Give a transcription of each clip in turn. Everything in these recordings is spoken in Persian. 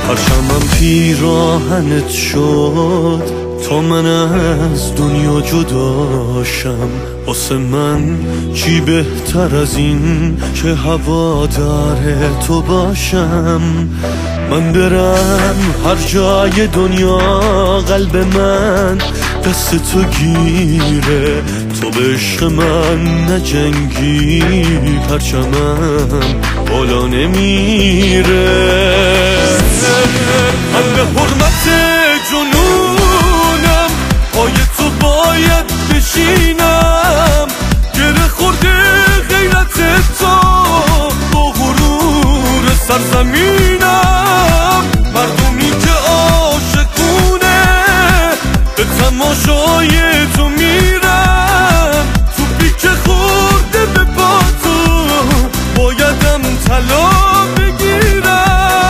پرچمم پیراهنت شد تا من از دنیا جداشم. واسه من چی بهتر از این که هوادار تو باشم. من برم هر جای دنیا قلب من دست تو گیره. تو به عشق من نجنگی پرچمم بالا نمیره. من به حرمت جنونم پای تو باید بشینم. گره خورده غیرت تو با غرور سرزمینم. مردمی که عاشقونه به تماشای تو میرن. تو پیک خورده به پا تو بایدم طلا بگیرم.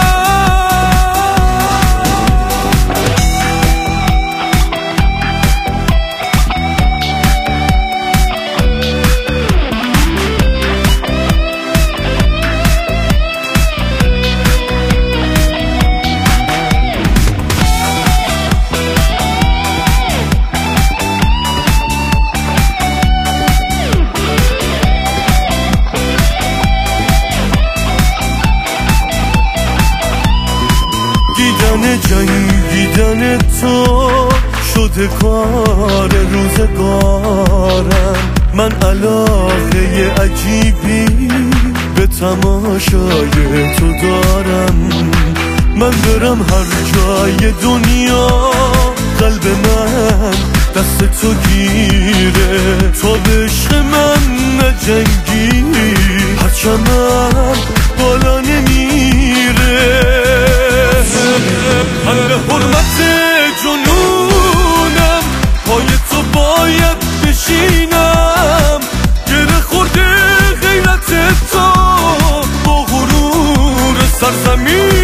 جنگیدن تو شده کار روزگارم. من علاقه عجیبی به تماشای تو دارم. من برم هر جای دنیا قلب من دست تو گیره. تو به عشق من نجنگی پرچمم بالا نمیره. من به حرمت جنونم پای تو باید بشینم. گره خورده غیرت تو با غرور سرزمین.